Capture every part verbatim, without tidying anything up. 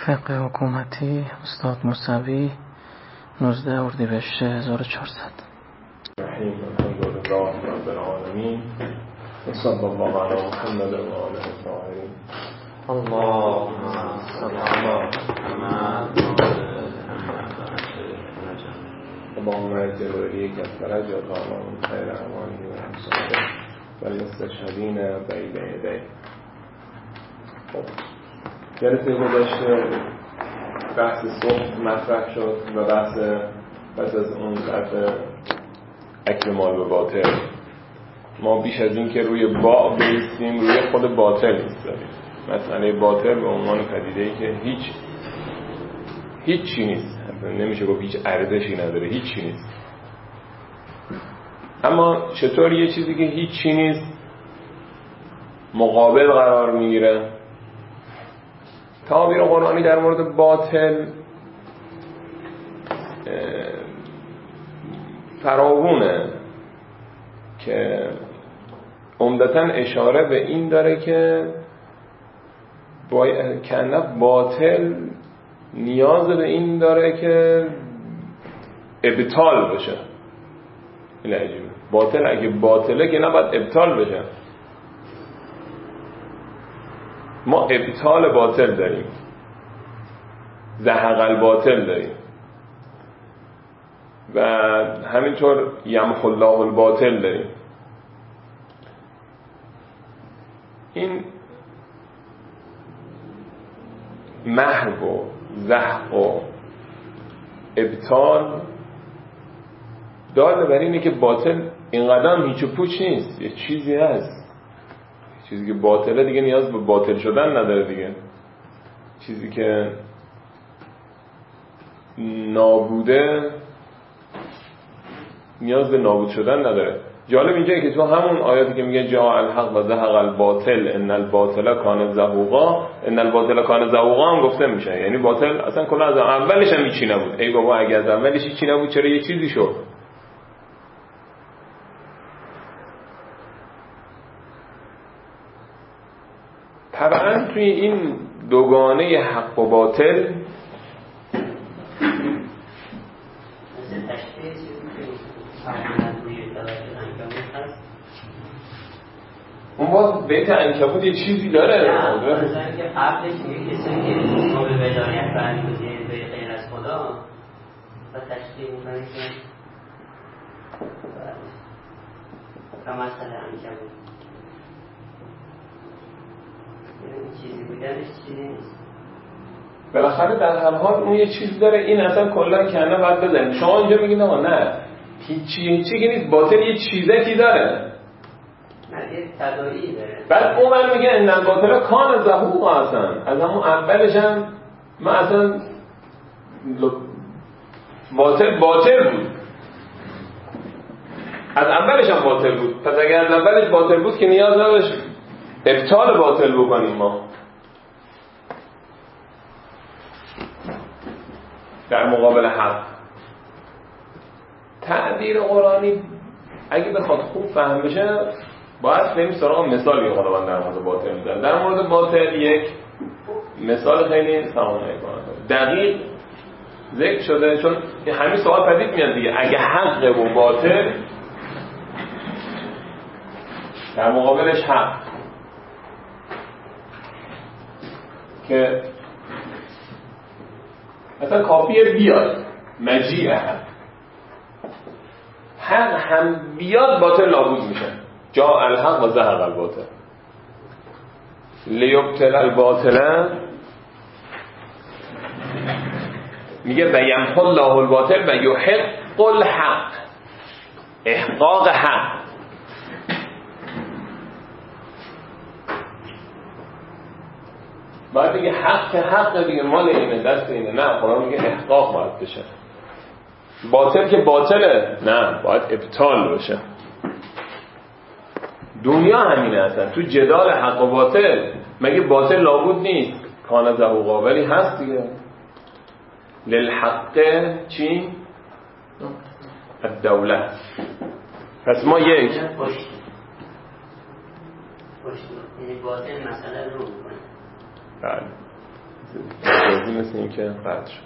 فقه حکومتی استاد موسوی نوزده اردیبهشت هزار و چهارصد. رحیم الحمدلله رب العالمین و صلی الله علی محمد و آله الطاهرین. اللهم صل علی محمد اللهم اجعل وليك الفرج وطعام خير اعماله وامثاله والمستشهدين بين يديه. خب جلسه گذشته بحث صلح مطرح شد و بحث پس از اون بحث اکل مال به باطل. ما بیش از این که روی با بیستیم روی خود باطل ایستادیم. مسئله باطل به عنوان پدیده‌ای که هیچ هیچ چی نیست، نمیشه گفت هیچ ارزشی نداره، هیچ چی نیست. اما چطور یه چیزی که هیچ چی نیست مقابل قرار میگیره؟ تعابیر قرآنی در مورد باطل فراوونه که عمدتاً اشاره به این داره که باید کنه باطل نیاز به این داره که ابطال بشه. این عجیبه. باطل اگه باطله که نباید ابطال بشه. ما ابطال باطل داریم، زهق الباطل داریم و همینطور یمحو الله الباطل داریم. این محو و زهق و ابطال داره بر اینه که باطل اینقدر هیچ و پوچ نیست، یه چیزی هست. چیزی که باطله دیگه نیاز به باطل شدن نداره دیگه. چیزی که نابوده نیاز به نابود شدن نداره. جالب اینجایی که تو همون آیاتی که میگه جاء الحق و زهق الباطل ان الباطل کان زهوقا، ان الباطل کان زهوقا هم گفته میشه. یعنی باطل اصلا کلا از اولش هم هیچی نبود. ای بابا اگه از اولش هیچی نبود چرا یه چیزی شد؟ طبعا توی این دوگانه حق و باطل اون باز بیت عنکبوت یه چیزی داره. نه مثلا که قبلش میگه کسایی که ما به ولایت برمی‌گزینید به غیر از خدا و تشریح می‌کنه که مثلا عنکبوت چیزی بودنش چیزی نیست. بالاخره در هر حال اون یه چیز داره. این اصلا کلا کنه باید بزنید. شما اینجا میگید آقا نه هیچی هیچی که نیست، باطل یه چیزکی داره، نه یه تداعی داره. بعد اون من میگه ان الباطل کان زهوقا. اصلا از همون اولش هم من اصلا باطل باطل بود، از اولش هم باطل بود. پس اگر از اولش باطل بود که نیاز نداشت ابطال باطل بکنیم. ما در مقابل حق تعبیر قرآنی اگه بخواد خوب فهم بشه باید بریم سراغ مثالی خداوند در مورد باطل میزنه. در مورد باطل یک مثال خیلی سامانه دقیق ذکر شده، چون همین سوال پدید میاد دیگه. اگه حق و باطل در مقابلش حق که مثلا کافیه بیاد مجیء حق حق هم بیاد باطل نابود میشه. جاء الحق و زهق الباطل لیبطل الباطل میگه و یمحو الله الباطل و یحق الحق، احقاق حق. باید دیگه حق که حق دیگه مال اینه، دست اینه. نه خدا میگه احقاق باید بشه. باطل که باطله، نه باید ابطال بشه. دنیا همینه اصلا. تو جدال حق و باطل مگه باطل نابود نیست؟ کان زهوقا، ولی هست دیگه. للحق چی؟ الدوله. پس ما یک پشت پشت یعنی باطل مسئله رو میکنه. بله مجازی مثل این که قطع شد.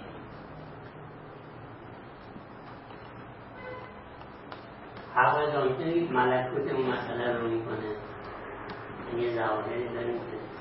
حق جا میتونید ملکوت اون مسئله رو میکنه، یه ظواهری داریم.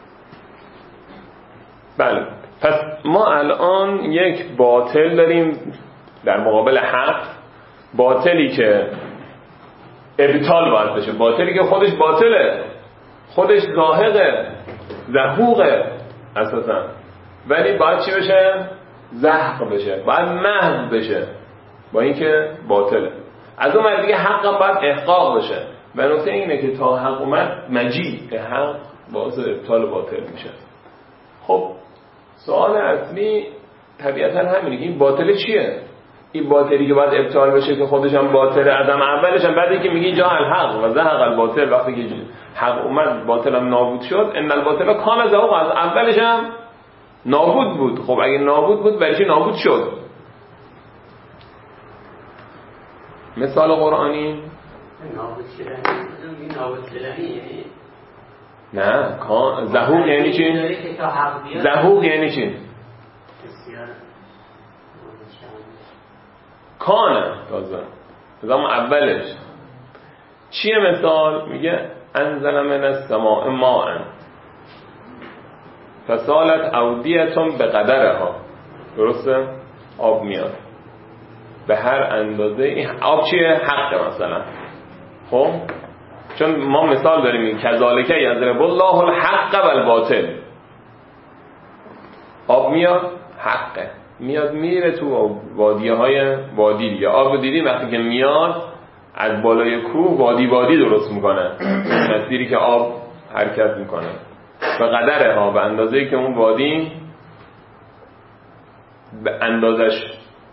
بله، پس ما الان یک باطل داریم در مقابل حق، باطلی که ابطال باید بشه، باطلی که خودش باطله، خودش زاهقه، زهوقه اساسا، ولی باید چی بشه؟ زهق بشه، باید محو بشه با اینکه باطله. از اون مرد دیگه حق هم باید احقاق بشه. و نکته اینه که تا حق اومد مجیء حق باعث ابطال باطل میشه. خب سوال اصلی طبیعتا همینه که این باطل چیه؟ این باطلی که باید ابطال بشه که خودش هم باطله، ادم اولش هم بعدی که میگی جا الحق و زهق الباطل، وقتی که حق اومد باطل هم نابود شد، ان الباطل کان زهوقا، از اولش هم نابود بود. خب اگه نابود بود برای چی نابود شد؟ مثال قرآنی نابود شدنی، نابود شدنی یعنی نه، کان زهوق یعنی چی؟ زهوق یعنی چی؟ کانه تازه زمان اولش چیه؟ مثال میگه انزل من السماء ماء فسالت اودیتون به قدرها. درسته؟ آب میاد به هر اندازه. این آب چیه؟ حقه مثلا. خب چون ما مثال داریم کذالکه یضرب الله الحق والباطل، آب میاد حقه، میاد میره تو وادیه های وادی دیگه. آب دیدی وقتی که میاد از بالای کوه وادی وادی درست میکنه، مسیری که آب حرکت میکنه به قدره ها، به اندازه‌ای که اون وادی به اندازش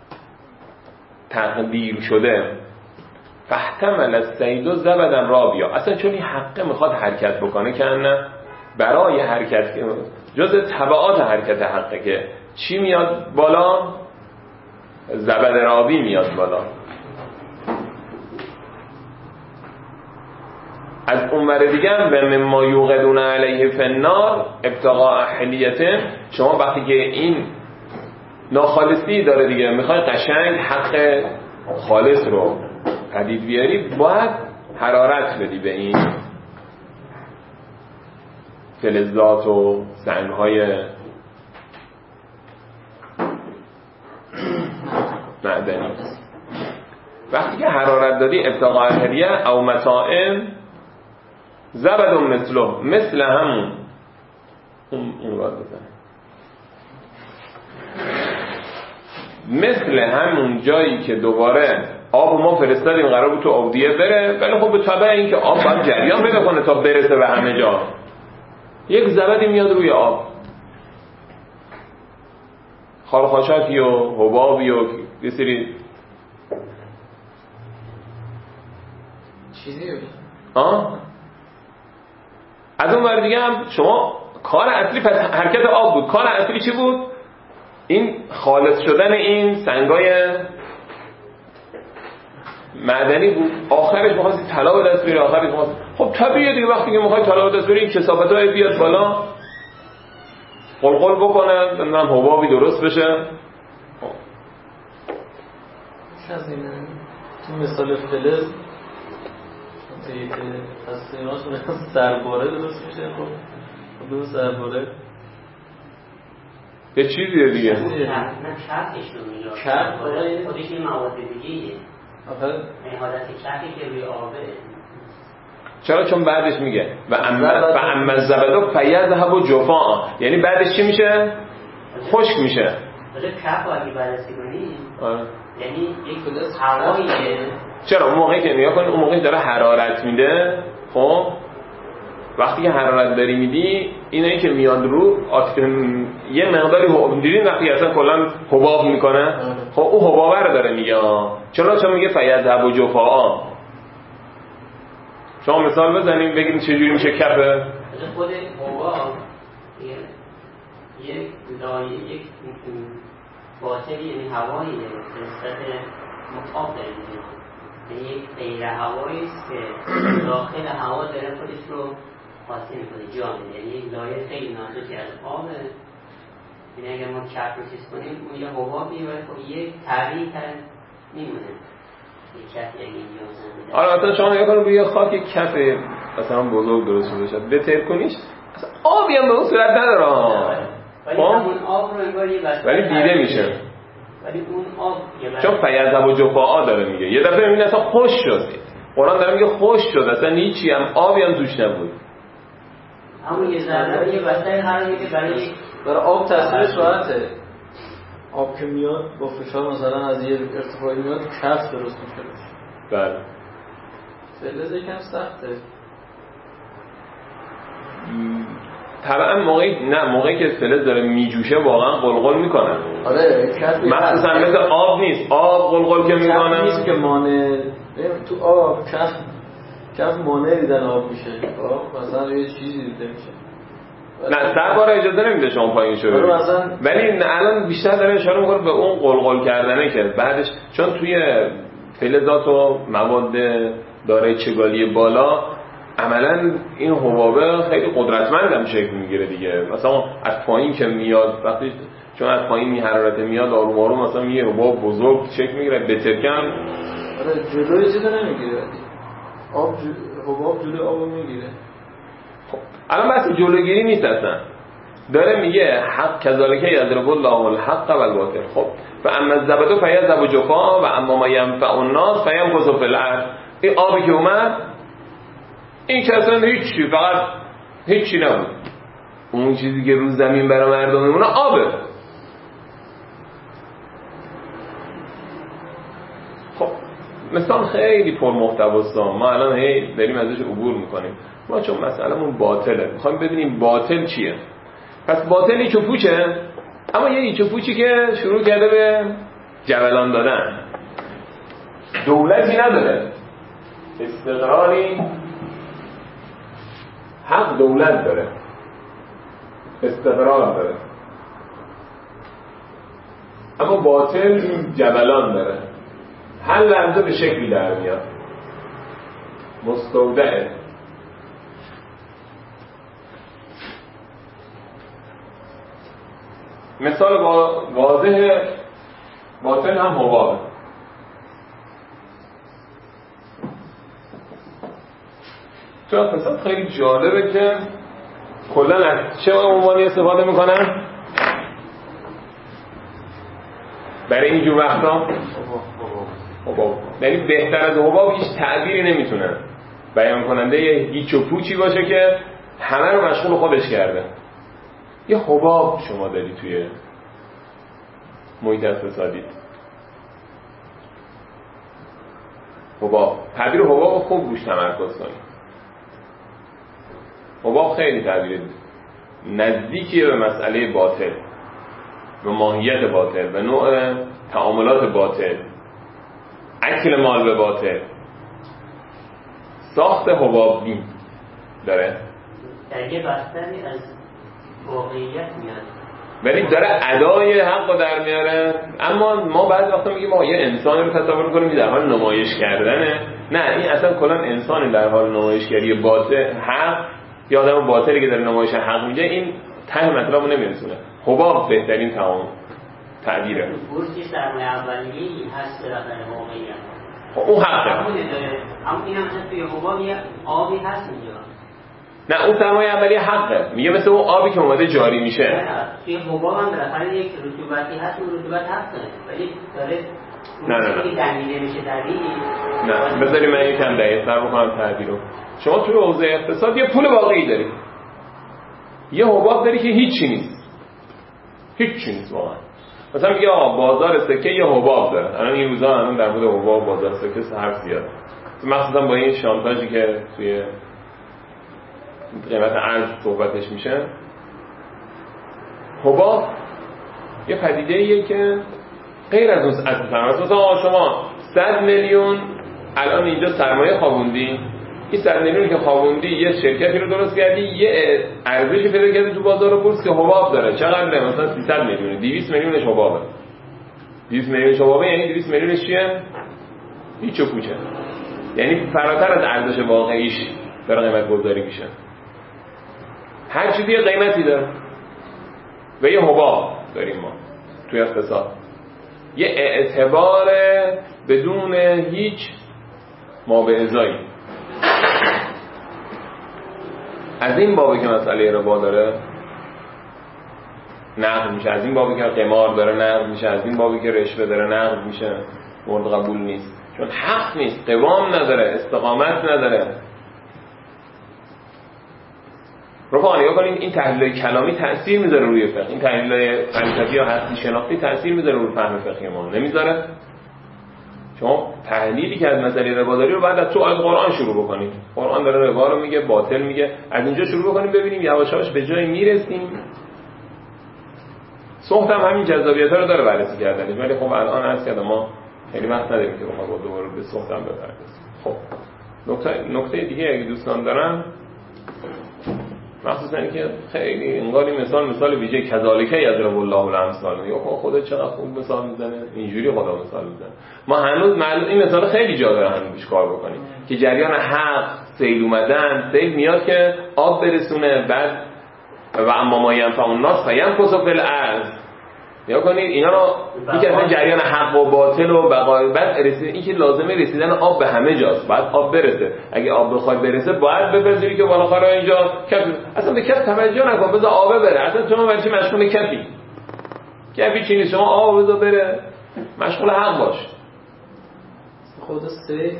تقدیر شده. فاحتمل الصید زبدا رابیا، اصلا چون این حقه میخواد حرکت بکنه که نه برای حرکت جز تبعات حرکت حقه که چی میاد بالا؟ زبد رابی میاد بالا. از اون ور دیگه هم به مما یوقدون علیه فی النار ابتغاء حلیته، شما وقتی که این ناخالصی داره دیگه میخوای قشنگ حق خالص رو پدید بیاری، باید حرارت بدی به این فلزات و سنگ‌های معدنی. وقتی که حرارت دادی ابتغاء حلیه او متاع زبد مثله، مثل همون اون اون باید بزنه، مثل همون جایی که دوباره آب ما فرستادیم قرار بود تو اودیه بره، ولی خب به تبع این که آب باید جریان پیدا کنه تا برسه به همه جا، یک زبدی میاد روی آب، خارخاشاکی و حبابی و یه سری چیزی بود. آه از اون ور دیگه هم شما کار اصلی پس حرکت آب بود، کار اصلی چی بود؟ این خالص شدن این سنگای معدنی بود. آخرش می‌خواستی طلا به دست بیاری، آخرش می‌خواست خب طبیعیه دیگه وقتی که می‌خوای طلا به دست بیاری این کثافت‌های بیاد بالا قلقل بکنه، نمیدونم حبابی درست بشه. از این تو مثال فلز که از ایناش سرباره درست میشه. خب خب سرباره یه چیزیه دیگه. نه چرخش رو میگه. چرخ خودش این مواد دیگه‌ایه. آخه این حالت چرخی که روی آبه. چرا؟ چون بعدش میگه و اما و اما الزبد فیذهب جفاء، یعنی بعدش چی میشه؟ خشک میشه. ولی چرخ رو اگه بررسی کنی آره. یعنی یک هواییه. چرا؟ اون موقعی که نگاه کن اون موقعی داره حرارت میده. خب وقتی که حرارت داری میدی اینایی که میاد رو آت... یه مقداری حباب دیدین وقتی اصلا کلا حباب میکنه. خب اون حبابه رو داره میگه. چرا؟ چون میگه فیذهب جفاء. شما مثال بزنیم بگیم چجوری میشه کف خود حباب یک لایه یک باطلی، یعنی هوایی به نسبت مقابل یعنی یک غیر هوایی است که داخل هوا داره خودش رو حاصل میکنه، جا میده، یعنی یک لایه خیلی نازکی از آبه، یعنی اگر ما کف رو چیز کنیم اون یه حبابی ولی خب یه تغییر میمونه. آره مثلا شما نگاه کنید روی خاک کف مثلا بزرگ درست شده شد بتر کنیش اصلا آبی هم به اون صورت نداره ولی اون آب رو انگار یه وسط ولی دیده میشه ولی اون آب چون فیضب و جفاء داره میگه یه دفعه میبینی اصلا خوش شد قرآن داره میگه خوش شد اصلا هیچی هم آبی هم توش نبود همون یه ذره یه وسط قرار میده برای برای آب تاثیرش راحته آب که میاد با فشار مثلا از یه ارتفاعی میاد کف درست میشه بله فلز یکم سخته طبعا موقعی نه موقعی که فلز داره میجوشه واقعا قلقل میکنه آره کف مخصوصا مثل آب نیست آب قلقل که میکنه کف نیست که مانع تو آب کف کف مانع دیدن آب میشه مثلا یه چیزی دیده میشه نه سرباره اجازه نمیده شما پایین شو ولی الان بیشتر داره اشاره میکنه به اون قلقل کردنه که بعدش چون توی فلزات و مواد دارای چگالی بالا عملا این حبابه خیلی قدرتمند هم شکل میگیره دیگه مثلا از پایین که میاد وقتی چون از پایین این حرارت میاد آروم آروم مثلا یه حباب بزرگ شکل میگیره بترکن آره جلوی چیزی نمیگیره آب حباب جلوی آب میگیره الان بحث جلوگیری نیست اصلا داره میگه حق کذالک یضرب الله الحق و الباطل خب فاما الزبد فیذهب جفاء و اما ما ینفع الناس فیمکث فی الارض این آبی که اومد این که اصلا هیچی فقط هیچی نبود اون چیزی که روز زمین برای مردم میمونه آبه خب مثال خیلی پرمحتواست ما الان هی داریم ازش عبور میکنیم ما چون مسئله‌مون باطله میخوایم ببینیم باطل چیه پس باطل ایچ و پوچه اما یه ایچ و پوچی که شروع کرده به جولان دادن دولتی نداره استقراری حق دولت داره استقرار داره اما باطل جبلان داره هر لحظه به شکلی در میاد مستودعه مثال واضح باطل هم حبابه تو اقتصاد خیلی جالبه که کلا از چه عنوانی استفاده میکنن برای اینجور وقتا حباب یعنی بهتر از حباب هیچ تعبیری نمیتونن بیان کننده یه هیچ و پوچی باشه که همه رو مشغول خودش کرده یه حباب شما داری توی محیط اقتصادی حباب تعبیر حباب خوب روش تمرکز کنید حباب خیلی تعبیر نزدیکیه به مسئله باطل به ماهیت باطل به نوع تعاملات باطل اکل مال به باطل ساخت حباب بین داره در یه بستری از واقعیت میاد ولی داره ادای حق رو در میاره اما ما بعضی وقتا میگیم ما یه انسانی رو تصور میکنیم که در حال نمایش کردنه نه این اصلا کلا انسانی در حال نمایشگری باطل حق یا آدم باطلی که داره نمایش حق میگه این ته مطلب رو نمیرسونه حباب بهترین تمام تعبیره بورسی سرمایه اولیه‌ای هست در واقعیت خب اون حقه اما این هم مثلا توی حباب یه آبی هست اینجا نه اون سرمایه اولیه حقه میگه مثل اون آبی که اومده جاری میشه نه توی حباب هم بالاخره یک رطوبتی هست اون رطوبت هست ولی داره نه نه نه دمیده میشه طبیعی نه بذاری من یکم دقیق تر بکنم تعبیرو شما توی حوزه اقتصاد یه پول واقعی داری یه حباب داری که هیچی نیست هیچی نیست واقعا مثلا میگه آقا بازار سکه یه حباب داره الان این روزا الان در مورد حباب بازار سکه حرف زیاد مخصوصا با این شانتاژی که توی قیمت ارز صحبتش میشه حباب یه پدیده ایه که غیر از اون اصل سرمایه مثلا شما صد میلیون الان اینجا سرمایه خوابوندی این صد میلیون که خوابوندی یه شرکتی رو درست کردی یه ارزشی پیدا کردی تو بازار بورس که حباب داره چقدر مثلا سیصد میلیون دویست میلیونش حبابه دویست میلیونش حبابه یعنی دویست میلیونش چیه هیچ و پوچه یعنی فراتر از ارزش واقعیش داره قیمت گذاری میشه هر چیزی یه قیمتی داره و یه حباب داریم ما توی اقتصاد، یه اعتبار بدون هیچ ما به ازایی. از این بابی که مسئله ربا داره نقد میشه، از این بابی که قمار داره نقد میشه، از این بابی که رشوه داره نقد میشه، مورد قبول نیست، چون حق نیست، قوام نداره، استقامت نداره. رفقا نگاه کنید، این تحلیل کلامی تأثیر میذاره روی فقه، این تحلیل فلسفی یا هستی شناختی تأثیر میذاره روی فهم فقهی ما، نمیذاره؟ شما تحلیلی که از مسئله ربا داری رو بعد از تو آیه قرآن شروع بکنید. قرآن داره ربا رو میگه، باطل میگه، از اینجا شروع بکنیم ببینیم یواش یواش به جای میرسیم. صحبت هم همین جذابیت‌ها رو داره بررسی کردنش، ولی خب الان عرض کردم ما خیلی وقت نداریم که بخوام دوباره به صحبت هم بپردازیم. خب نکته نکته دیگه اگه دوستان دارن، مخصوصا اینکه خیلی انگاری مثال مثال ویژه کذالکه یضرب الله الامثال، یا خدا چقدر خوب مثال میزنه، اینجوری خدا مثال میزنه. ما هنوز معلوم این مثال خیلی جا داره هنوز بیش کار بکنیم که جریان حق، سیل اومدن، سیل میاد که آب برسونه، بعد و اما ما ینفع الناس فینکث فی الارض. یا کنید اینا رو یکی اصلا جریان حق و باطل و بقای، بعد رسید این که لازمه رسیدن آب به همه جاست، بعد آب برسه. اگه آب بخواد برسه باید بپذیری که بالاخره اینجا کف، اصلا به کف توجه نکن، بذار آب بره. اصلا شما برای چی مشغول کفی؟ کفی چی نیست، شما آب بذار بره، مشغول حق باش. خود سیل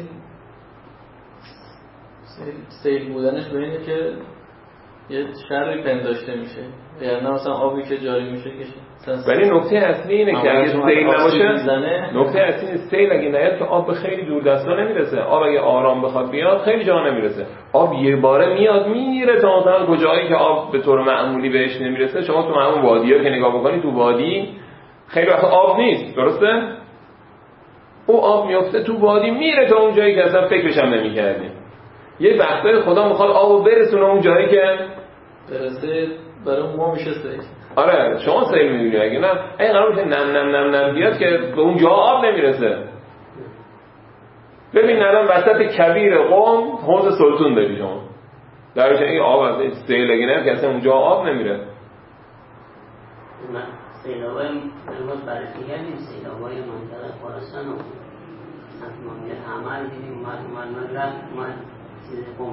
سیل, سیل بودنش به اینه که یه شری پنداشته میشه، یعنی مثلا آبی که جاری میشه که، ولی نکته اصلی اینه که اگه سیل نباشه، نکته اصلی اینه سیل اگه نیاد که آب به خیلی دور دستا نمیرسه. آب اگه آرام بخواد بیاد خیلی جا نمیرسه. آب یه باره میاد میره تا مثلا کجایی که آب به طور معمولی بهش نمیرسه. شما تو همون وادی‌ها که نگاه بکنید، تو وادی خیلی وقت آب نیست، درسته؟ او آب میفته تو وادی میره تا اون جایی که اصلا فکرش هم نمی‌کردیم. یه وقتایی خدا میخواد آبو برسونه اون جایی که برسه برای ما میشه سیل. آره شما سیل می‌بینید، اگه نه این قرار باشه نم نم نم نم بیاد که به اون جا آب نمیرسه. ببین الان وسط کویر قم حوض سلطون داری شما، در حالی این آب از سیل اگه نه که اصلا اونجا آب نمیره. من سیلابای امروز بررسی کردیم، سیلابای منطقه خراسان و مملکت عمل دیدیم، من من رفت من چیز قم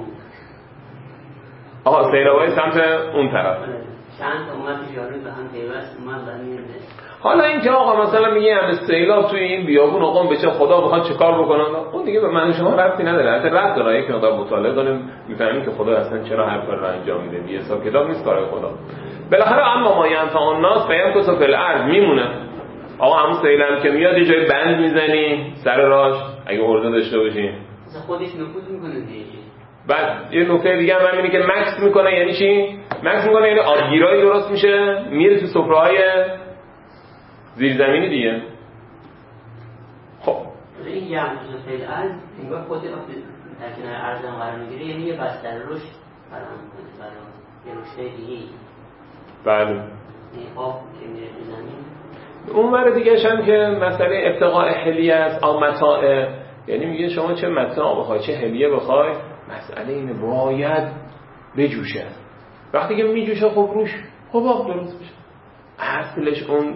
آها سیلابای سمت اون طرف چند امت جاری به هم پیوست اومد و میرده. حالا این که آقا مثلا میگه همه سیلاب توی این بیابون آقا بچه خدا بخواد چه کار بکنن، اون دیگه به من شما ربطی نداره. البته ربط داره، یک مقدار مطالعه کنیم میفهمیم که خدا اصلا چرا هر کاری رو انجام میده، دیگه حساب کتاب نیست کارهای خدا. بالاخره اما ما ینفع الناس فینکث فی الارض میمونه. آقا همون سیلم که میاد یه جای بند میزنی سر راهش اگه ارزه داشته باشی، مثلا خودش نفوذ میکنه دیگه. بعد یه نکته دیگه هم همینه که مکس میکنه. یعنی چی؟ مکس میکنه یعنی آبگیرایی درست میشه، میره تو سفره‌های زیرزمینی دیگه. خب این ینفع فی الارض انگار خود در کنار ارض هم قرار میگیره، یعنی یه بستر رشد فراهم میکنه برای یه رشد دیگه. بله این آب که میره تو زمین. اون ور دیگه‌ش هم که مسئله ابتغاء حلیه است، آ متاع، یعنی میگه شما چه متاع بخوای چه حلیه بخوای، مسئله اینه باید بجوشه. وقتی که میجوشه خب روش حباب درست میشه. اصلش اون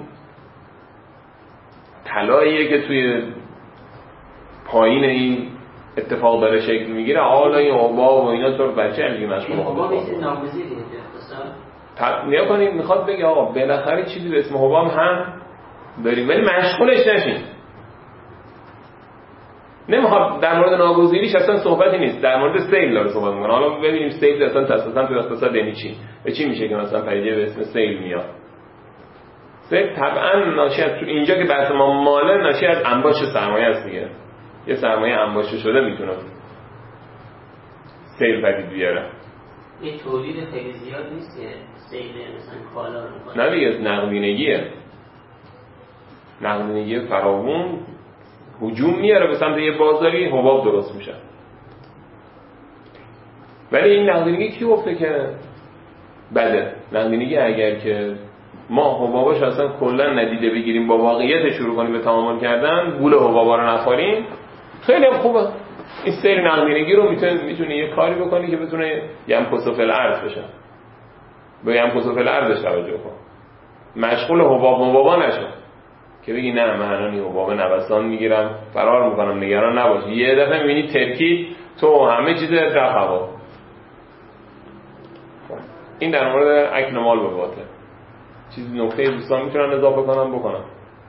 طلاییه که توی پایین این اتفاق داره شکل میگیره، حالا این حباب و اینا طور بچه هم دیگه مشغول حباب میشه ناگزیره دیگه اختصار. نیا کنید میخواد بگه آقا بالاخره چیزی به اسم حباب هم داریم ولی مشغولش نشین. نمیخواد در مورد ناگزیریش اصلا صحبتی نیست، در مورد سیل داره صحبت میکنه. حالا ببینیم سیل اصلا تاساسا تو اقتصاد یعنی چی، به چی میشه که مثلا پدیده به اسم سیل میاد. سیل طبعا ناشی از تو اینجا که بحث ما ماله، ناشی از انباش سرمایه است دیگه. یه سرمایه انباشته شده میتونه سیل پدید بیاره. یه تولید خیلی زیاد نیست که سیل مثلا کالا رو میکنه. نه دیگه نقدینگیه. نقدینگی فراوون هجوم میاره به سمت یه بازاری، حباب درست میشه. ولی این نقدینگی کی گفته که بده؟ نقدینگی اگر که ما حباباش اصلا کلا ندیده بگیریم، با واقعیت شروع کنیم به تعامل کردن، گول حبابا رو نخوریم، خیلی هم خوبه. این سیر نقدینگی رو میتونه میتونه یه کاری بکنی که بتونه ینکث فی الارض بشه. به ینکث فی الارض توجه کن. مشغول حباب مبابا نشو که بگی نه من الان این حباب نوسان میگیرم فرار میکنم نگران نباشی. یه دفعه میبینی ترکی تو همه چیز رفت هوا. این در مورد اکل مال به باطل. چیز نکته دوستان میتونن اضافه کنم بکنم.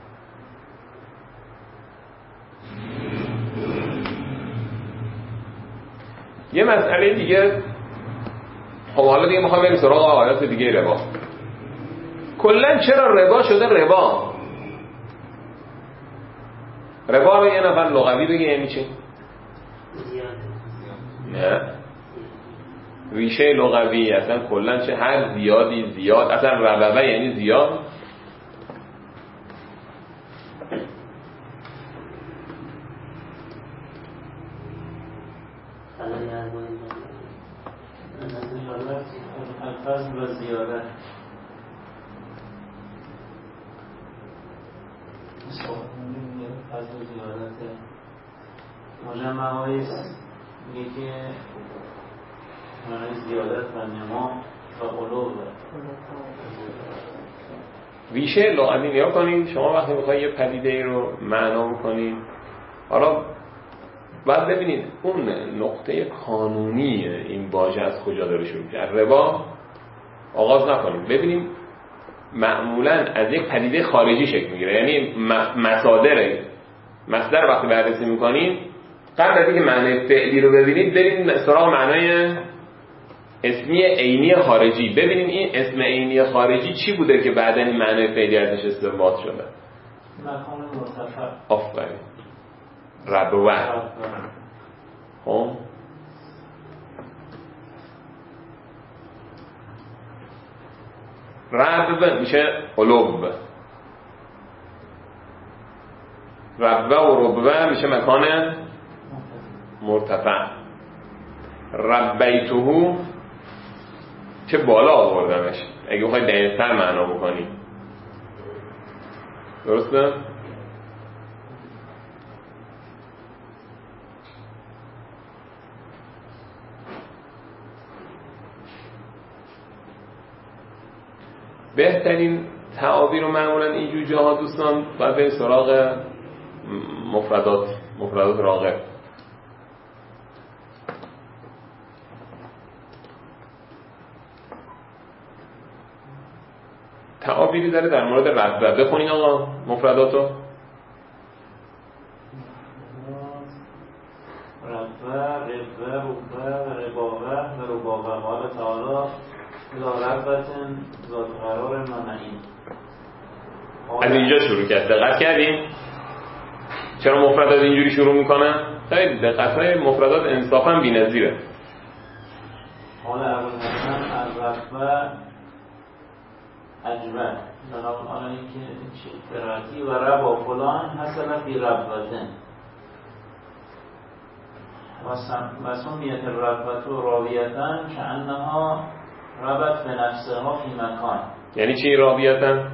یه مسئله دیگه، خب حالا دیگه میخوام بریم سراغ آیات دیگه ربا. کلا چرا ربا شده ربا؟ ربا رو یه نفر لغوی بگه یعنی چی؟ نه ریشه لغوی اصلا کلا چه هر زیادی زیاد، اصلا ربوه یعنی زیاد. الفضل و زیاده فضل و زیادت مجمع هایست میگه که معنی زیادت و نما و علو. ریشه لغوی نیا کنید. شما وقتی میخواید یه پدیده ای رو معنا بکنید، حالا باید ببینید اون نقطه قانونی این واژه از کجا داره شروع میشه. ربا آغاز نکنیم، ببینیم معمولا از یک پدیده خارجی شکل میگیره. یعنی مصادر مصدر وقتی بررسی میکنیم قبل از اینکه معنی فعلی رو ببینید بریم سراغ معنای اسمی عینی خارجی، ببینیم این اسم عینی خارجی چی بوده که بعداً این معنی فعلی ازش استنباط شده. مکان مرتفع. آفرین. ربوه. خب ربوه میشه علوب، ربوه و ربوه میشه مکان مرتفع. ربیتهو چه بالا آوردمش، اگه بخوای دقیق‌تر معنا بکنی. درسته؟ بهترین تعابیر رو معمولا اینجور جاها دوستان باید بریم سراغ مفردات مفردات راغب. تعابیری داره در مورد ربوه. بخونین آقا مفرداتو. ربوه، ربوه، ربوه، رباوه و رباوه. قال تعالی لا ربتن ذات قرار منعین. از اینجا شروع کرد. دقت کردیم چرا مفردات اینجوری شروع میکنن؟ خیلی دقت‌های مفردات انصافاً بی‌نظیره. قال ابوالحسن از ربوه اجمع جناب آن اینکه فرعتی و ربا فلان حسن فی ربوتن و سمیت الربوة راویتن که انها ربط به نفسها فی مکان. یعنی چی راویتن؟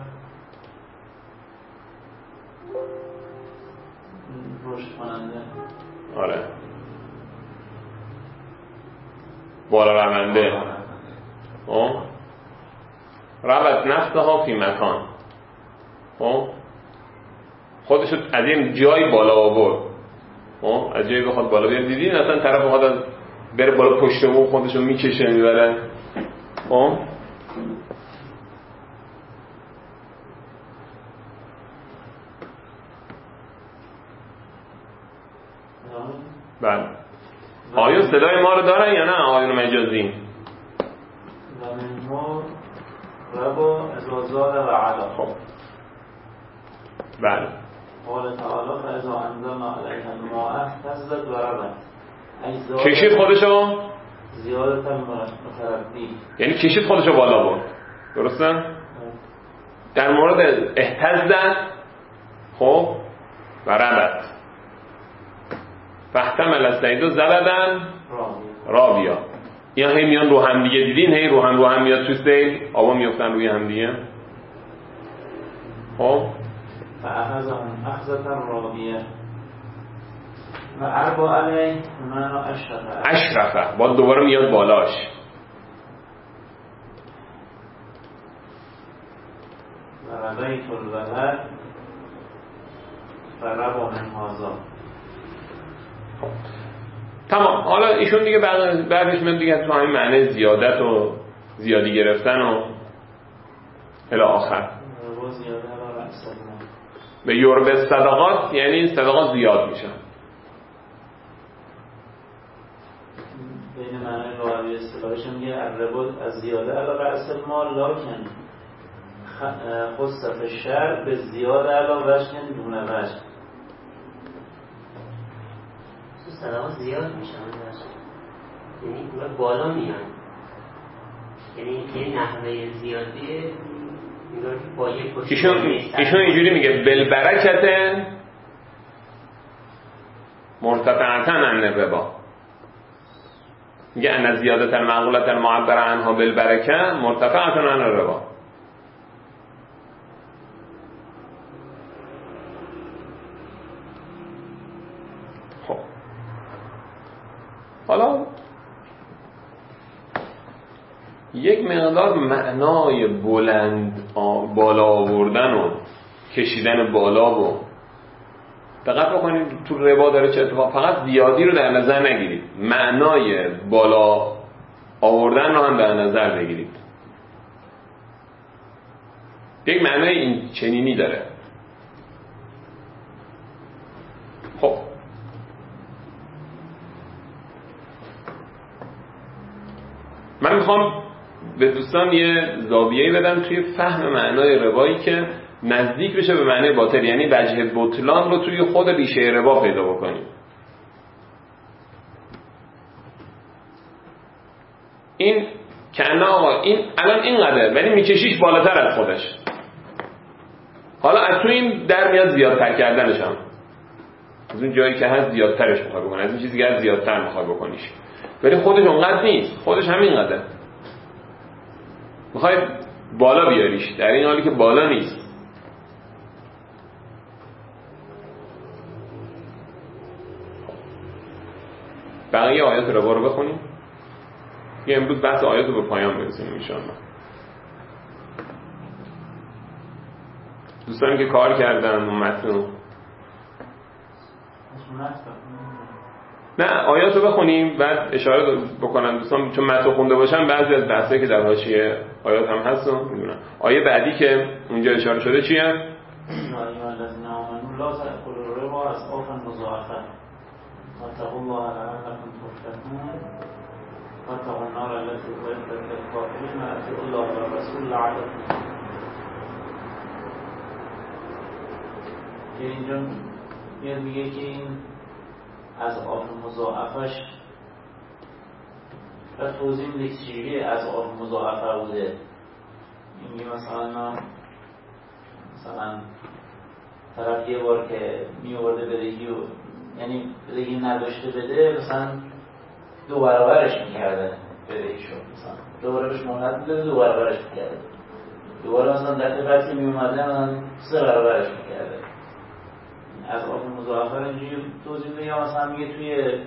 رشد کننده. آره بالا رونده. خب ربط نفسها فی مکان. خب خودشو از این جای بالا آورد. خب از جایی بخواد بالا بیاد. دیدین اصلا طرف بخواد بره بالا پشت و خودشو میکشه میبره. خب بله. آیا صدای ما رو دارن یا نه آیون مجازی؟ زمینمو ربا ازازاد و علا. خب بله. قال تعالی فاذا انزلنا علیها الماء اهتزت و ربت. کشید خودشو زیادت متربی، یعنی کشید خودشو بالا برد. درسته؟ در مورد اهتزت خب و ربت فاحتمل الصعید زبدن راویا. اینا هی میان رو هم دیگه. دیدین هی رو هم رو هم میاد تو سیل آبا میفتن روی هم دیگه. خب فاخذهم اخذة راویه و اربا علیه من اشرفه. اشرفه باید دوباره میاد بالاش. اشتریت الولد فربا من هذا. تمام. حالا ایشون دیگه بعد بعدش میاد دیگه تو همین معنی زیادت و زیادی گرفتن و الی آخر. ربا زیاده علی رأس المال. به یورب صدقات یعنی صدقات زیاد میشن. بین معنی لغوی اصطلاحش میگه الربا از زیاده علی رأس المال لکن خص فی الشرع به زیاده علی وجه دون وجه. صدقات زیاد میشن یعنی بالا میان، یعنی یه نحوه زیادی با یک ایشون ایشون اینجوری میگه بالبرکت مرتفعتن عن الربا. میگه ان زیادت المعقولة المعبر عنها بالبرکه مرتفعتن عن الربا. خب حالا یک مقدار معنای بلند بالا آوردن و کشیدن بالا و دقت بکنید تو ربا داره چه اتفاق. فقط زیادی رو در نظر نگیرید، معنای بالا آوردن رو هم در نظر بگیرید. یک معنای این چنینی داره. خب من میخوام به دوستان یه زاویه‌ای بدم توی فهم معنای ربایی که نزدیک بشه به معنی باطل، یعنی وجه بطلان رو توی خود ریشه ربا پیدا بکنیم. این کنه آقا این الان اینقدر ولی میکشیش بالاتر از خودش. حالا از تو این در میاد زیادتر کردنش هم، از اون جایی که هست زیادترش میخوای بکنی، از این چیزی که هست زیادتر میخوای بکنیش، ولی خودش اونقدر نیست، خودش همینقدر میخوای بالا بیاریش، در این حالی که بالا نیست. بقیه آیات ربا رو بخونیم. یه امروز بحث آیات رو به پایان برسونیم انشاءالله. دوستانی که کار کردن اون متن نه آیات رو بخونیم بعد اشاره بکنم دوستان، چون متن خونده باشن بعضی از بحثایی که در حاشیه آیات هم هست رو میدونن. آیه بعدی که اونجا اشاره شده چیه؟ لا تأكلوا الربا أضعافا مضاعفة واتقوا الله لعلكم تفلحون واتقوا النار التي أعدت للكافرين وأطيعوا الله والرسول لعلكم تفلحون. که اینجا میاد میگه که این اضعاف مضاعفش و توضیح میده چجوری اضعاف مضاعفه بوده. میگه مثلا مثلا طرف یه بار که میورده بدهی و یعنی بدهی نداشته بده مثلا دو برابرش میکرده بدهیشو، مثلا دو برابرش مهلت میده دو برابرش میکرده، دوباره مثلا دفعه بعد که میومده مثلا سه برابرش میکرده. از آف مضاعفه رو اینجوری توضیح میده. یا مثلا میگه توی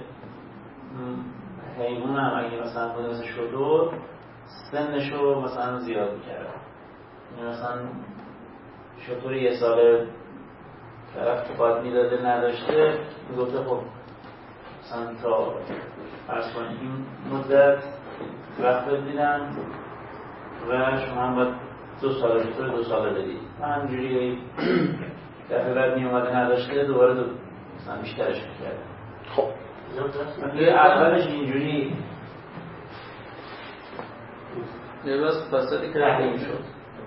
حیوان هم اگه مثلا بوده مثل شتر سنشو مثلا زیاد میکرده، یعنی مثلا شتر یه ساله طرف تو قاد میداده نداشته میگفته خب مثلا تا فرض کنید این مدت وقت بدیدم و شما هم باید دو ساله شتر دو ساله بدید. همجوری دفعه بعد می اومده نداشته دوباره دو مثلا بیشترش میکرده. خب اولش اینجوری یه بس فسادی که این شد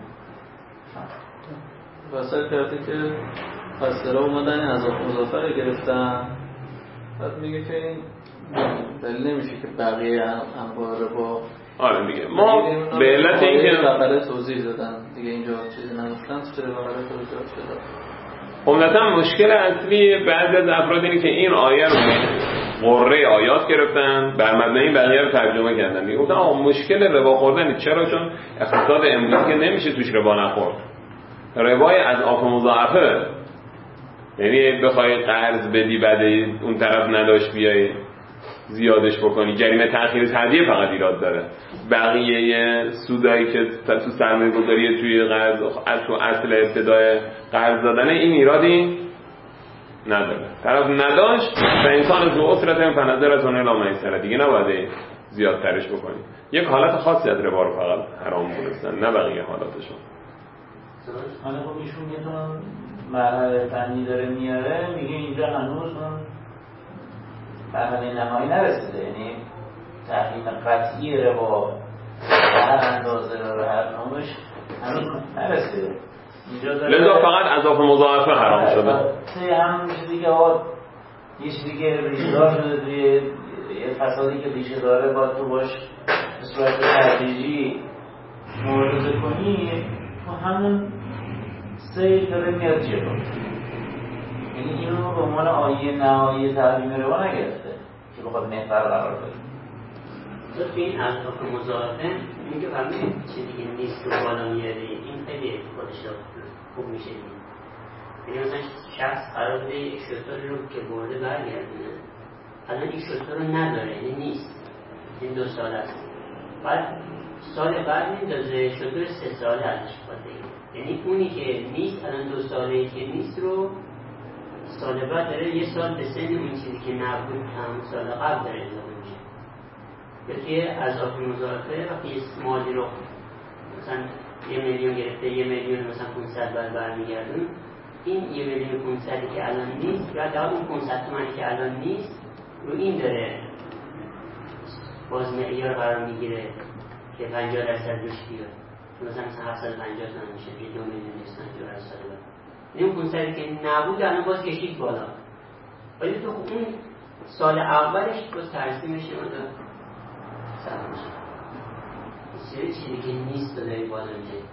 فساد کرده که فسرها اومدن از مضافه رو گرفتن. بعد میگه که این دلیل نمیشه که بقیه انواع با آره دیگه ما به علت اینکه بقره توضیح دادن دیگه اینجا چیزی نداشتن چرا بقره توضیح شده. عمدتاً مشکل اصلی بعضی از افراد اینه که این آیه رو قره آیات گرفتن بر مبنای بقیه رو ترجمه کردن. میگفتن آقا مشکل ربا خوردن چرا؟ چون اقتصاد امروزی که نمیشه توش ربا نخورد. ربای از آف مضاعفه، یعنی بخوای قرض بدی بعد اون طرف نداشت بیای زیادش بکنی. جریمه تأخیر تهدیه فقط ایراد داره، بقیه سودایی که تو سرمایه گذاری توی قرض تو اصل ابتدای قرض دادن این ایرادی نداره. طرف نداشت و انسان از عسرت فنظرتون الی میسره، دیگه نباید زیادترش بکنی. یک حالت خاصی از ربا رو فقط حرام دونستن، نه بقیه حالاتشون. حالا خب ایشون یه دون مرحله فنی داره میاره، میگه اینجا هنوز اون مرحله نهایی نرسیده، یعنی تحریم قطعی ربا به هر اندازه و به هر نوعش هنوز نرسیده. لذا فقط اضافه مضاعفه حرام شده. هم چیزی که آقا یه چیزی که ریشه‌دار شده توی یه فسادی که ریشه داره باید تو باش به صورت تدریجی مبارزه کنی، تو همون سیل داره میاد جلو. یعنی اینو به عنوان آیه نهایی تحریم ربا نگرفته که بخواد محور قرار بده. تو این اضافه مضاعفه میگه همین چیزی که نیست رو بالا میاره، این خیلی خودش خوب میشه. یعنی مثلا شخص قرار بوده یک شطوری رو که برده برگردونه، الان این شطور رو نداره، یعنی نیست، این دو سال است، بعد سال بعد میندازه شطور سه ساله ازش باید بگیره. یعنی اونی که نیست الان دو ساله که نیست رو سال بعد داره یه سال به سن اون چیزی که نبود هم سال قبل داره اضافه میشه. یا توی اضافه مضاعفه وقتی یه مالی رو مثلا یه میلیون گرفته، یه میلیون مثلا پانصد بر برمیگردون، این یه میلیون پانصدی که الان نیست یا در اون پانصد تومانی که الان نیست رو این داره باز معیار قرار میگیره که پنجاه درصد روش بیاد، مثلا مثلا هفتصد و پنجاه تومن میشه که دو میلیون نیست پنجاه درصد بود. این پانصدی که نبود الان باز کشید بالا، ولی تو اون سال اولش باز ترسیمش اومده سر میشه. سری چیزی که نیست داره بالا میشه.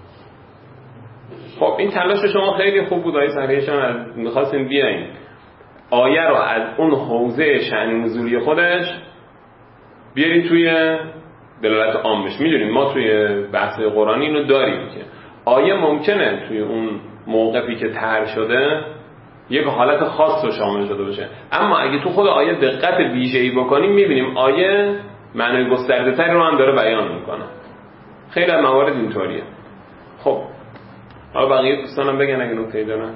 خب این تلاش شما خیلی خوب بود آیه صحیحشان، از میخواستیم بیاین آیه رو از اون حوزه شأن نزولی خودش بیاریم توی دلالت عامش. میدونیم ما توی بحث قرآنی اینو داریم که آیه ممکنه توی اون موقفی که طرح شده یک حالت خاص رو شامل شده باشه، اما اگه تو خود آیه دقت ویژه‌ای بکنیم میبینیم آیه معنی گسترده‌تری رو هم داره بیان میکنه. خیلی از موارد اینطوریه. خب حالا بقیه دوستانم بگن اگه نکته‌ای دارن.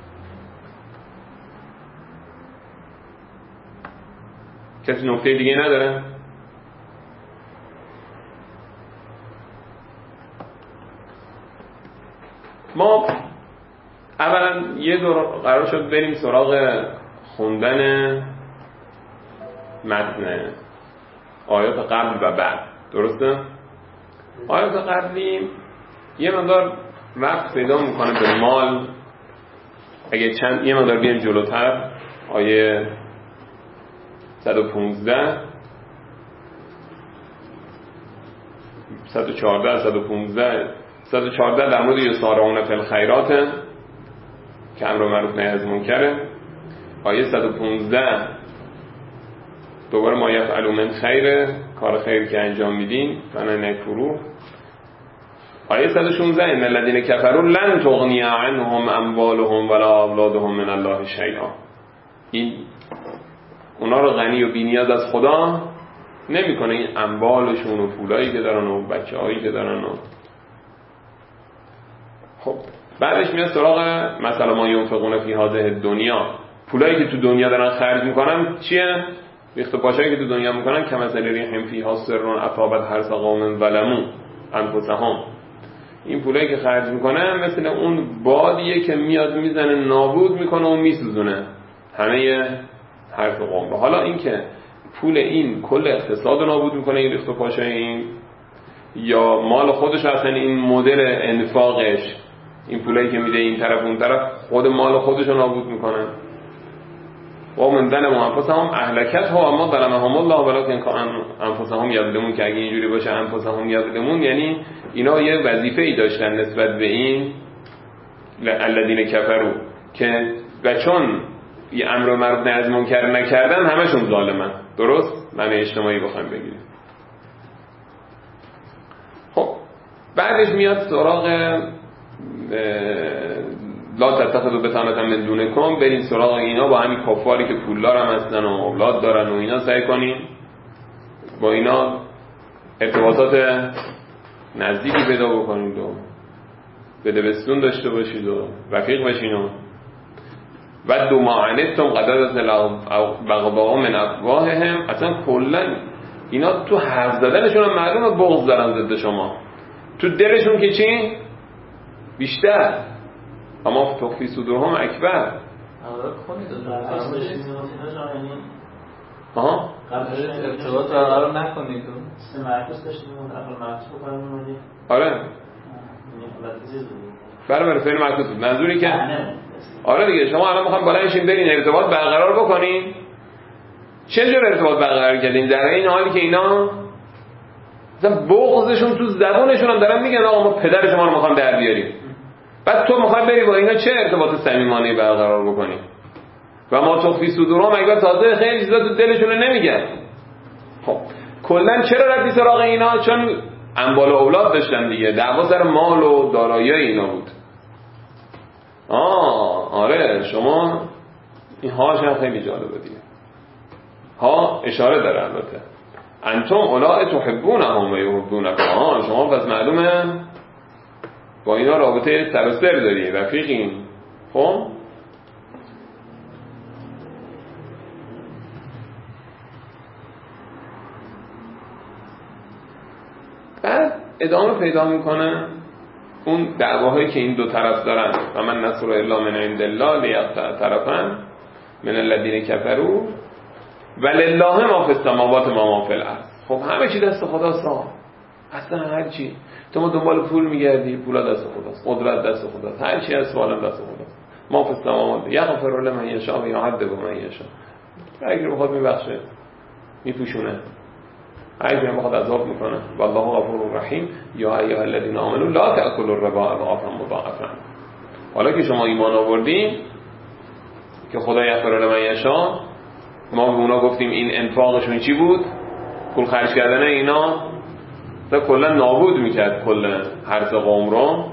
کسی نکته دیگه نداره؟ ما اولا یه دور قرار شد بریم سراغ خوندن متن آیات قبل و بعد، درسته؟ آیات قبلی یه مقدار وقت پیدا میکنه به مال. اگه چند یه مقدار بیایم جلوتر، آیه صد و پانزده صد و چهارده صد و پانزده صد و چهارده در مورد یسارعون فی الخیرات که امر معروف نهی از منکره. آیه صد و پانزده دوباره ما یفعلوا من خیر، کار خیر که انجام میدین فلن یکفروا. آیه صد و شانزده ان الذين كفروا لن تغنی عنهم اموالهم ولا اولادهم من الله شیئا. این اونا رو غنی و بی‌نیاز از خدا نمیکنه، این اموالشون و پولایی که دارن و بچه‌هایی که دارن. و خب بعدش میاد سراغ مثلا ما ينفقون فی هذه الدنیا، پولایی که تو دنیا دارن خرج میکنن چیه؟ ریخت و پاشایی که تو دنیا میکنن که مثلا ریحم فیها سر اصابت حرث قوم ظلموا انفسهم. این پولایی که خرج میکنن مثل اون بادیه که میاد میزنه نابود میکنه و میسوزونه همه حرث قوم رو. حالا این که پول این کل اقتصاد رو نابود میکنه، این ریخت و پاشای این، یا مال خودش اصلا این مدل انفاقش، این پولایی که میده این طرف اون طرف خود مال خودش رو نابود میکنن. و من ظلموا انفسهم اهلکتها اما ظلمهم الله ولکن انفسهم یظلمون، که اگه اینجوری باشه انفسهم یظلمون یعنی اینا یه وظیفه‌ای داشتن نسبت به این الذین کفروا که بچون یه امر معروف نهی از منکر نکردن همشون ظالمن. درست؟ معنی اجتماعی بخوایم بگیریم. خب بعدش میاد سراغ لا تتخذوا بطانة من دونکم، برین سراغ اینا با همین کفاری که پولدار هم هستن و اولاد دارن و اینا، سعی کنین با اینا ارتباطات نزدیکی پیدا بکنید و بدبستون داشته باشید و رفیق بشین و و دو معنیتم قدرت بغضاء من افواههم. اصلا کلا اینا تو حرف زدنشون هم معلومه بغض دارن ضد شما، تو دلشون که چی؟ بیشتر. اما تخفی صدورهم اکبر. آها ارتباط برقرار نکنید تو سه معکوس داشتیم اون اول معکوس بکنیم اومدیم. آره بله بله فعل معکوس بود. منظوری که آره دیگه شما الان میخوام بالا نشین برین ارتباط برقرار بکنین. چه جور ارتباط برقرار کردین در این حالی که اینا مثلا بغضشون تو زبونشون هم دارن میگن آقا ما پدر شما رو میخوام در بیاریم، بعد تو میخوای بری با اینا چه ارتباط صمیمانه‌ای برقرار بکنی؟ و ما تخفی صدورهم اگر تازه خیلی چیزا تو دلشون نمیگن. خب کلا چرا رفتی سراغ اینا؟ چون انبال و اولاد داشتن دیگه، دعوا سر مال و دارایی اینا بود. آه آره شما این هاش هم خیلی جالبه دیگه. ها اشاره داره البته انتم اولئک تحبونهم و یحبونکم. آه شما پس معلومه با اینا رابطه سر و سر داری، رفیقین. خب بعد ادامه پیدا میکنه اون دعواهایی که این دو طرف دارن و من نصر الا من عند الله لیقطع طرفا من الذین کفروا ولله ما فی السماوات و ما فی الارض. خب همه چی دست خداست. اصلا هر چی تو ما دنبال پول میگردی، پولا دست خداست، قدرت دست خداست، هر چی هست بالام دست خداست. ما فی السماوات یغفر لمن یشاء و یعذب من یشاء. اگه بخواد میبخشه میپوشونه، اگه بخواد عذاب میکنه. والله غفور رحیم. یا ایها الذین آمنوا لا تأکلوا الربا اضعافا مضاعفا. حالا که شما ایمان آوردین که خدا یغفر لمن یشاء، ما به اونا گفتیم این انفاقشون چی بود؟ پول خرج کردن اینا تا کلا نابود میکرد کلا هر قوم رو.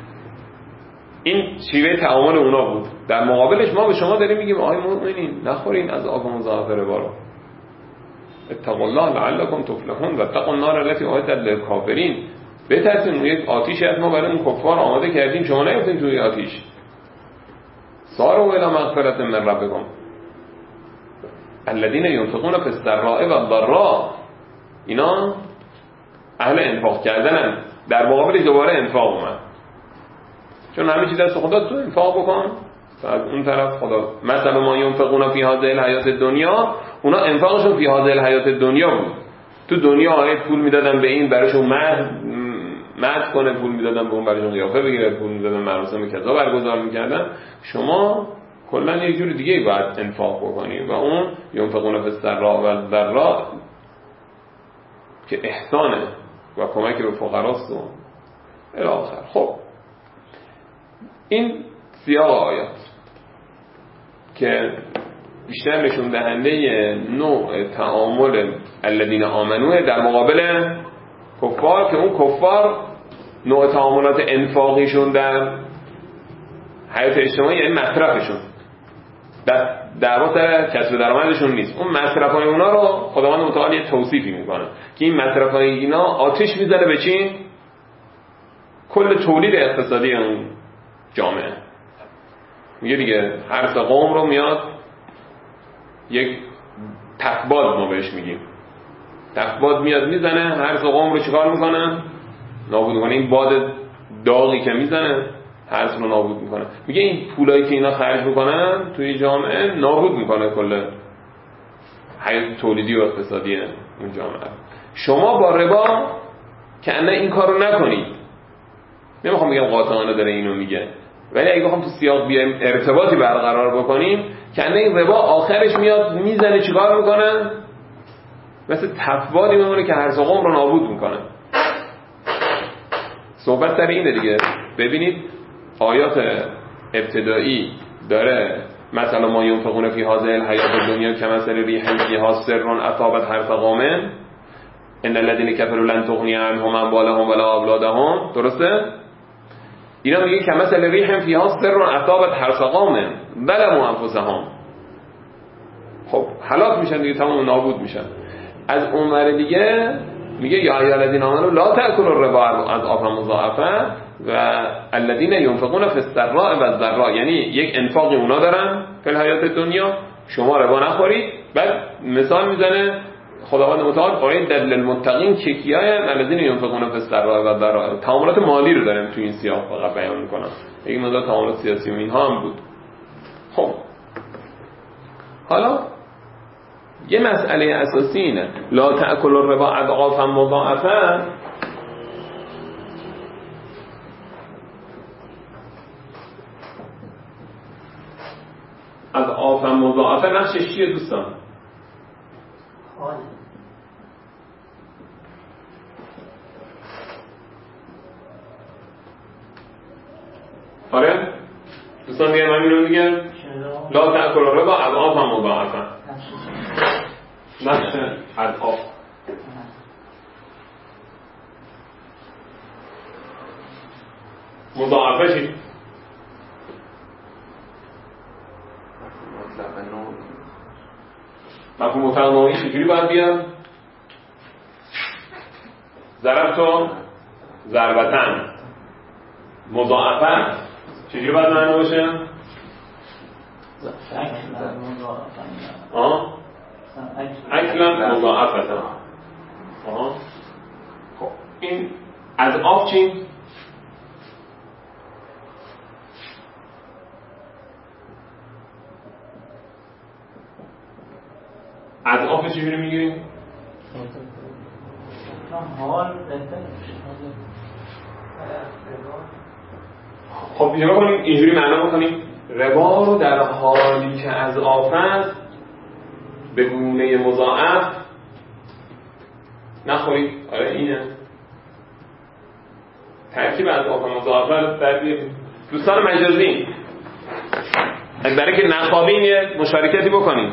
این شیوه تعامل اونا بود. در مقابلش ما به شما داریم میگیم آهای مؤمنین نخورین از آب مضاعف ربا رو. اتقوا الله لعلکم تفلحون و اتقوا النار التي اعدت للکافرین. بترسین یک آتیشی از ما برای اون کفار آماده کردیم، شما نیفتین توی آتیش. ساروا الی مغفرة من ربکم الذين ينفقون في السراء والضراء. اینا اهل انفاق کردنن. در مقابلش دوباره انفاق اومد، چون همه چیز دست خدا، تو انفاق بکن. از اون طرف خدا مثلا ما ينفقون في هذه الحیات الدنیا، اونا انفاقشون فی هذه الحیات الدنیا بود. تو دنیا آیه پول میدادن به این براشون مد مد کنه، پول میدادن به اون براشون قیافه بگیره، پول میدادن مراسم کذا برگزار میکردن. شما کلا یه جور دیگه باید انفاق بکنی و اون ينفقون فی السراء والضراء که احسانه و کمک به فقراست و الی آخر. خب این سیاق آیات که بیشتر نشون دهنده نوع تعامل الذین آمنوا در مقابل کفار، که اون کفار نوع تعاملات انفاقیشون در حیات اجتماعی یعنی مصرفشون، در دعوا سر کسب درآمدشون نیست. اون مصرفای اونا رو خداوند متعال یه توصیفی میکنه که این مصرفای اینا آتش میزنه به چی؟ کل تولید اقتصادی اون جامعه. میگه دیگه هر سه قوم رو میاد یک تفباد ما بهش میگیم، تفباد میاد میزنه هر سه قوم رو چیکار میکنه؟ نابود میکنه. این باد داغی که میزنه هر سه رو نابود میکنه. میگه این پولایی که اینا خرج میکنن توی جامعه نابود میکنه کل حیات تولیدی و اقتصادی اون جامعه. شما با ربا که انا این کارو نکنید. نمیخوام بگم قاطعانه داره اینو میگه، ولی اگه بخوام تو سیاق بیایم ارتباطی برقرار بکنیم که انا این ربا آخرش میاد میزنه چیکار میکنه؟ مثل تفبادی میمونه که هر قوم رو نابود میکنه. صحبت سر اینه دیگه. ببینید آیات ابتدایی داره مثلا ما ينفقون فی هذه الحیات الدنیا کمثل ریح فیها سر اصابت حرث قوم ان الذين كفروا لن تغني عنهم اموالهم ولا اولادهم. درسته؟ اینا میگه که مثل ریح فیها سر اصابت حرث قوم ظلموا انفسهم. خب هلاک میشن دیگه، تمام نابود میشن. از اون ور دیگه میگه یا ایها الذین آمنوا لا تأکلوا الربا اضعافا مضاعفه و الذین ينفقون فی السراء و الضراء، یعنی یک انفاقی اونا دارن فی الحیات دنیا، شما ربا نخورید. بعد مثال میزنه خداوند متعال اعدت للمتقین که کیاین الذین ينفقون فی السراء و الضراء. تعاملات مالی رو داریم تو این سیاق فقط بیان میکنم، یک مقدار تعاملات سیاسی و اینها هم بود. خب حالا یه مسئله اساسی اینه لا تأکلوا الربا اضعافا مضاعفه. اضعافا مضاعفه نقشش چیه دوستان؟ آره دوستان میگم همین رو میگم لا تأکلوا الربا اضعافا مضاعفه. نقش اضعاف مضاعفه چی؟ مفهوم مطلق نوعی چجوری باید بیاد؟ ضربتم ضربتن. مضاعفه چجوری باید معنی باشه؟ آه اکلا مضاعفه. آه خب این اضعاف چی؟ اضعاف چجوری میگیریم؟ حال خب اینجا کنیم اینجوری معنا بکنیم ربا رو در حالی که اضعاف است به گونه مضاعف نخورید. آره اینه ترکیب اضعاف مضاعفه رو در بیاریم. دوستان مجازی برای که نخوابیم یه مشارکتی بکنیم.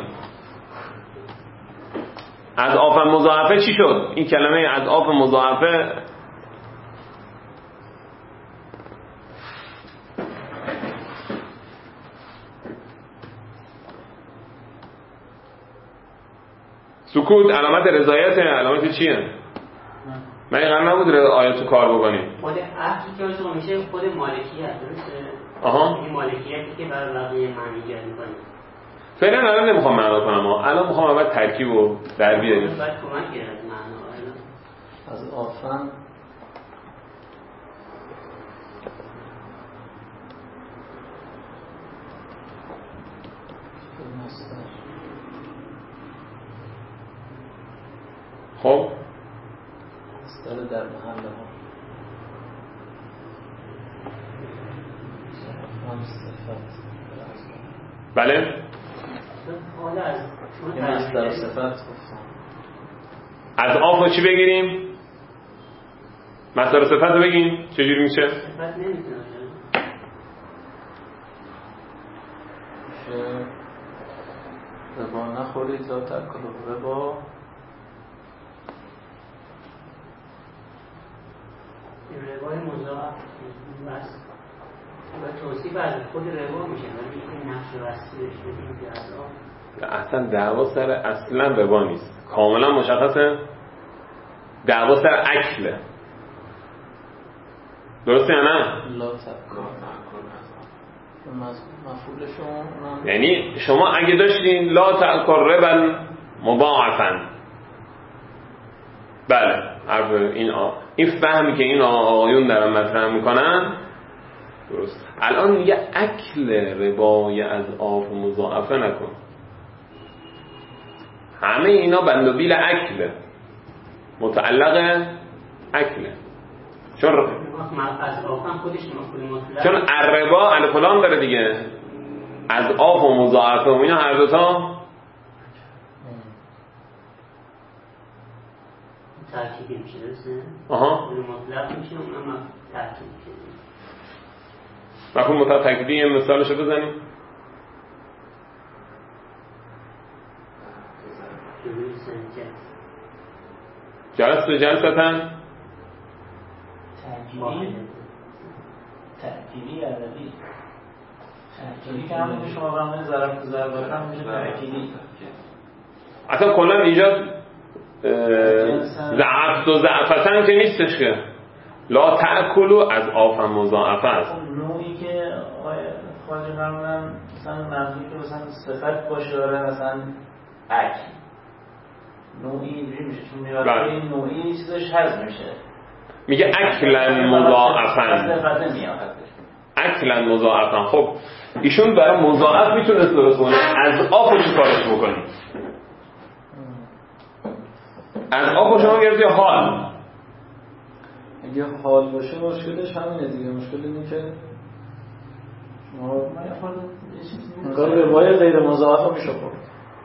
اضعاف مضاعفه چی شد؟ این کلمه اضعاف مضاعفه سکوت علامت رضایت، علامت چیه؟ من این قرار نبود آیات رو کار بکنیم. خود عهدی که شما میشه خود مالکیت، درسته؟ آها این مالکیتی که بر بقیه معنی جاری می‌کنه. فعلا الان نمیخوام معنا کنم، الان میخوام اول ترکیب رو در بیاریم. باید کمک گرفت معنا از آفن خب مصدر در محل ها بله یه مصدر صفت گفتم. از آف رو چی بگیریم؟ مصدر صفت رو بگیم چجوری میشه؟ صفت نمیتونه میشه ربا نخورید لا تأکلوا ربا. روای مضاعف بس و توصیف از خود روا میشه ولی این نقش وصلی بهش بدیم که اضعاف اصلا دعوا سر اصلا ربا نیست، کاملا مشخصه دعوا سر اکله. درسته یا نه؟ لا تأکلوا مفعولشون یعنی شما اگه داشتین لا تأکل ربا مضاعفا، بله حرف این آ... این فهمی که این آقایون دارن مطرح میکنن درست. الان میگه اکل ربای از آف مضاعفه نکن. همه اینا بند و بیل اکله، متعلق اکله. چون از آفن خودش مفعول مطلق، چون الربا الکلام داره دیگه، از آف و مضاعفه و اینا هر دوتا ترکیبی میشه درسته؟ آها مطلق میشه اونم ترکیب میشه. مفهوم مطلق ترکیبی یه مثالشو بزنیم. جلست و جلستن تأکیدی عددی تأکیدی که همون شما برمونه ضرب تو ضرب هم میشه تأکیدی. اصلا کلا اینجا ضعف و ضعفتن که نیستش که لا تأکلو از آفم مضاعفه است. نوعی که آقای خواجه فرمودن مثلا منظور که مثلا صفت باشه داره مثلا اکل نوعی اینجوری میشه چون میاد این نوعی چیزش حذف میشه میگه اکلن مضاعفن اکلن مضاعفن. خب ایشون برای مضاعف میتونست درست کنه از آفو چی کارش بکنی؟ از آفو شما گرفتی حال اگه حال باشه مشکلش همینه دیگه. مشکل اینه که انگار روای غیر مضاعف میشه خورد.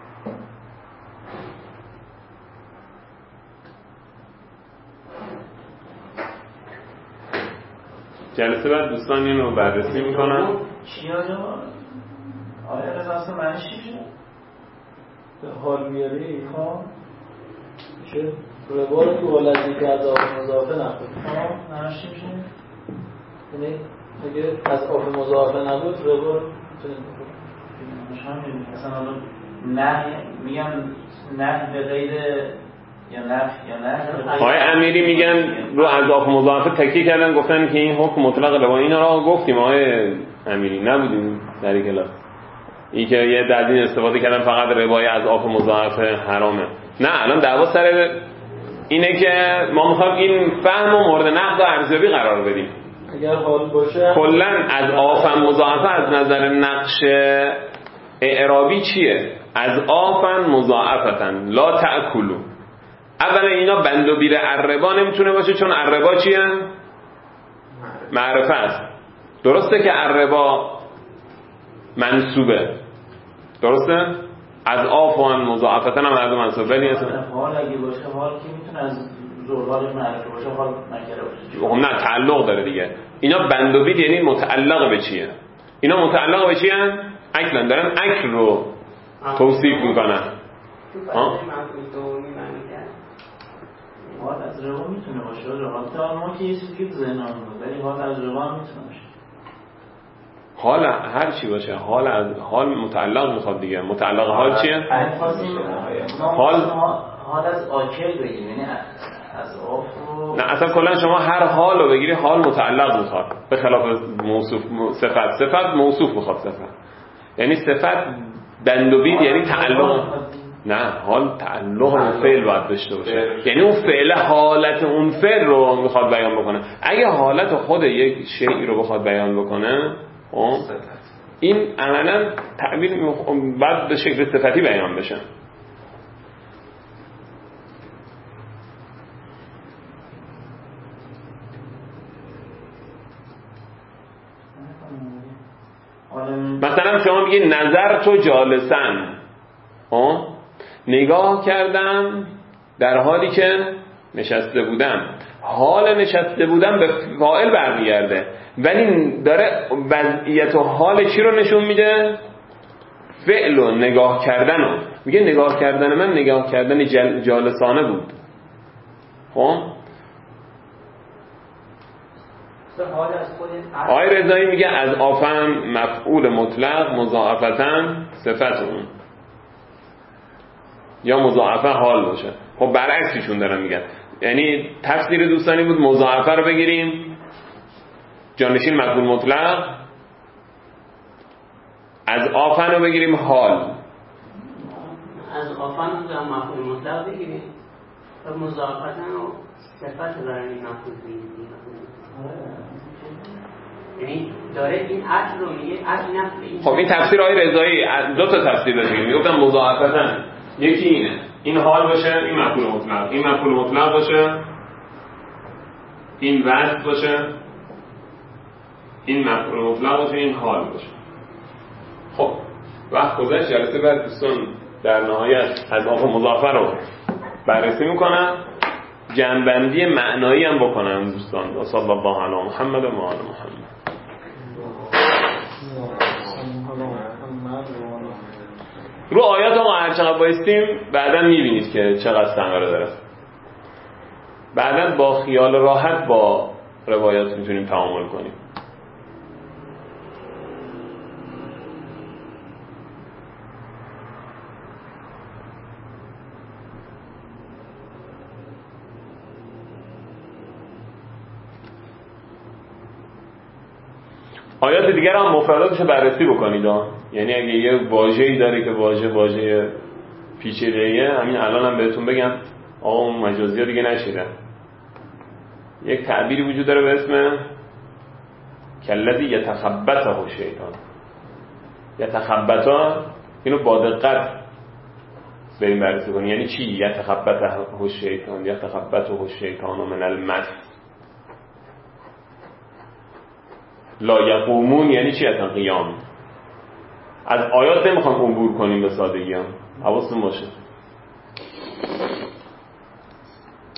جلسه بعد دوستان این رو بررسی میکنن. چی آجا؟ آیا رضا اصلا معنیش چی میشه؟ به حال میاری ها میشه ربا رو تو حالتی که از آف مضاعفه نخود ها معنیش چی میشه؟ یعنی اگه از آف مضاعفه نبود ربا رو میتونیم بخوریم. مش همین مثلا حالا نه میگن نه به غیر یا نه یا نه آقای امیری میگن رو اضاف مضاعفه تکیه کردن گفتن که این حکم مطلق لبا. اینا رو گفتیم آقای امیری نبودیم در کلاس این که یه دلیل استفاده کردن فقط روای اضاف مضاعفه حرامه. نه الان دعوا سر اینه که ما میخوایم این فهم و مورد نقد و ارزیابی قرار بدیم. اگر حال باشه کلا از آفن مضاعفه از نظر نقش اعرابی چیه؟ از آفن مضاعفتن لا تأکلو. اولا اینا بند و بیر الربا نمیتونه باشه چون الربا چیه؟ معرفه است. درسته که الربا منصوبه درسته؟ از آفن مضاعفتن هم از منصوبه ولی حال اگه باشه حال که میتونه از زورحالش معرفه باشه حال نکره باشه. خب نه تعلق داره دیگه. اینا بند و بیر یعنی متعلق به چیه؟ اینا متعلق به چیه؟ اکلن دارن اکل رو توصیف میکنن. ها؟ حال از روا میتونه باشه. حال تا ما که یه چیزی که ذهنم بود ولی حال از روا هم میتونه باشه. حال هر چی باشه حال از حال متعلق میخواد دیگه. متعلق حال چیه؟ حال حال از آکل بگیم یعنی از آف رو نه اصلا کلا شما هر حال رو بگیری حال متعلق میخواد به خلاف موصوف صفت. صفت موصوف میخواد صفت یعنی صفت بند و بید یعنی تعلق. نه حال تعلق به فعل باید داشته باشه یعنی اون فعل حالت اون فعل رو میخواد بیان بکنه. اگه حالت خود یک شیء رو بخواد بیان بکنه این عملا تعبیر بعد به شکل صفتی بیان بشه. مثلا شما میگی نظر تو جالسن نگاه کردم در حالی که نشسته بودم. حال نشسته بودم به فاعل برمیگرده ولی داره وضعیت و حال چی رو نشون میده؟ فعل و نگاه کردن رو میگه. نگاه کردن من نگاه کردن جل جالسانه بود. خب آقای رضایی میگه از آفن مفعول مطلق مضاعفتن صفت اون یا مضاعفه حال باشه. خب برعکسشون دارن میگن یعنی تفسیر دوستانی بود مضاعفه رو بگیریم جانشین مفعول مطلق از آفن رو بگیریم حال از آفن رو مفعول مطلق بگیریم و مضاعفتن رو صفت برای مفعول بگیریم. یعنی داره این اصل رو میگه اصل نفعی. خب این تفسیر آقای رضایی دو تا تفسیر داره میگه. میگفتن مضاعفتن یکی اینه این حال باشه این مفعول مطلق این مفعول مطلق باشه این وصف باشه این مفعول مطلق باشه این حال باشه. خب وقت گذشت جلسه بعد دوستان در نهایت از آف مضاعفه رو بررسی میکنن جنبندی معنایی هم بکنن دوستان. و صلی الله علی محمد و آل محمد. رو آیات ما هر چقدر بایستیم بعدا میبینید که چقدر ثمره داره. بعدا با خیال راحت با روایات میتونیم تعامل کنیم. آیات دیگر هم مفرداتش بررسی بکنید ها. یعنی اگه یه واژه‌ای داره که واژه واژه پیچیده‌ایه، همین الان هم بهتون بگم آقا اون مجازی‌ها دیگه نشیدن. یک تعبیری وجود داره به اسم کلذی یتخبطه الشیطان. یتخبطه، اینو با دقت بریم بررسی کنیم. یعنی چی یتخبطه الشیطان؟ یتخبطه الشیطان من المس. لا یقومون یعنی چی اصلا قیام؟ از آیات نمیخوام عبور کنیم به سادگی هم، حواستون باشه.